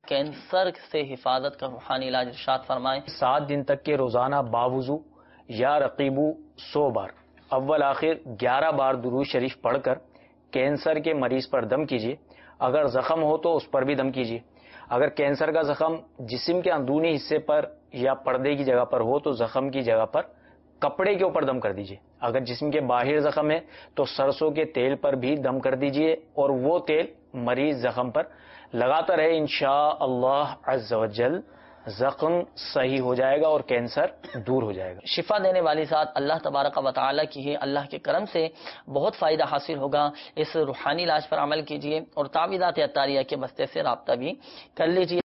Cancer से हिफाजत का रूहानी इलाज इरशाद फरमाएं। 7 दिन तक के रोजाना बावुजू या रकीबू 100 बार अव्वल आखिर 11 बार दुरूद शरीफ पढ़कर कैंसर के मरीज पर दम कीजिए। अगर जख्म हो तो उस पर भी दम कीजिए। अगर कैंसर का जख्म जिस्म के अंदरूनी हिस्से पर या पर्दे की जगह पर हो तो जख्म की जगह पर कपड़े के ऊपर दम कर दीजिए। अगर जिस्म के बाहर जख्म है तो सरसों के तेल पर भी दम कर दीजिए और वो तेल मरीज जख्म पर लगाता रहे। इंशाअल्लाह अज़्ज़ व जल जख्म सही हो जाएगा और कैंसर दूर हो जाएगा। शिफा देने वाली ज़ात अल्लाह तबारक व तआला की है। अल्लाह के करम से बहुत फ़ायदा हासिल होगा। इस रूहानी इलाज पर अमल कीजिए और तावीज़ात अत्तारिया के बस्ते से राब्ता भी कर लीजिए।